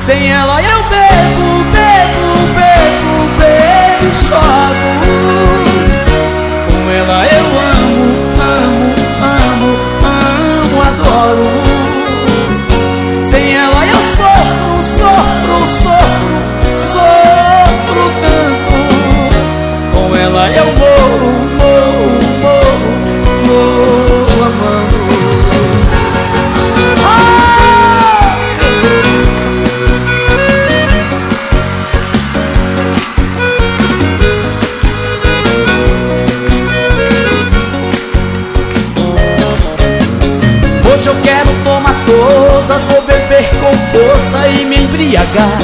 Sem ela eu bebo, bebo, bebo, bebo e choro. Com ela eu amo, amo, amo, amo, adoro. Sem ela eu sofro, sofro, sofro, sofro tanto. Com ela eu morro, morro, morro, morro amando. Hoje eu quero tomar todas, vou beber com força e me embriagar.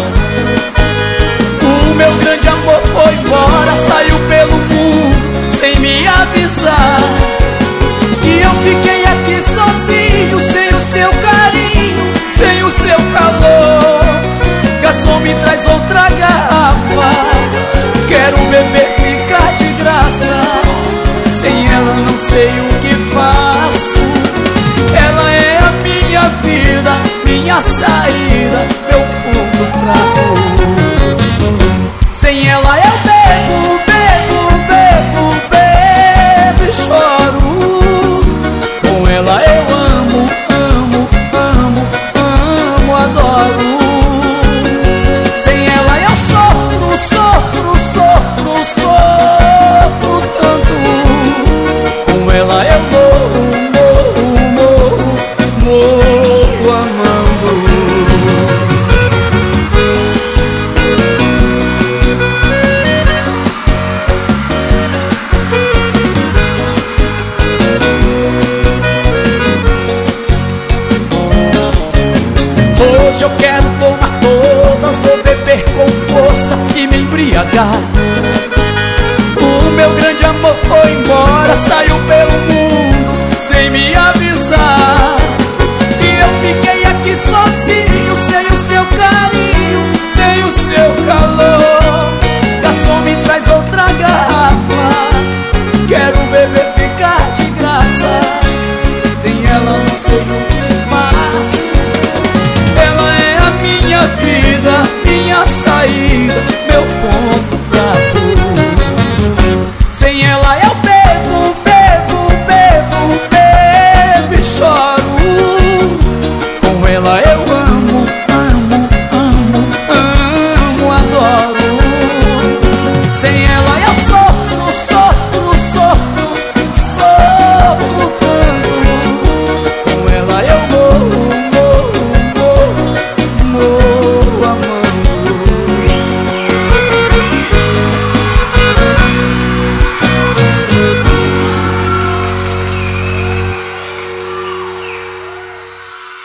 O meu grande amor foi embora, saiu pelo mundo sem me avisar. E eu fiquei aqui sozinho, sem o seu carinho, sem o seu calor. Garçom, me traz outra garrafa, quero beber, ficar de graça. Sem ela não sei o que faço. Ela é a minha vida, minha saída, meu ponto fraco. Sem ela eu bebo, bebo, bebo, bebo e choro. Com ela eu amo, amo, amo, amo, adoro. Sem ela eu sofro, sofro, sofro, sofro tanto. Com ela eu morro, morro amando. Hoje eu quero tomar todas, vou beber com força e me embriagar. O meu grande amor foi embora, saiu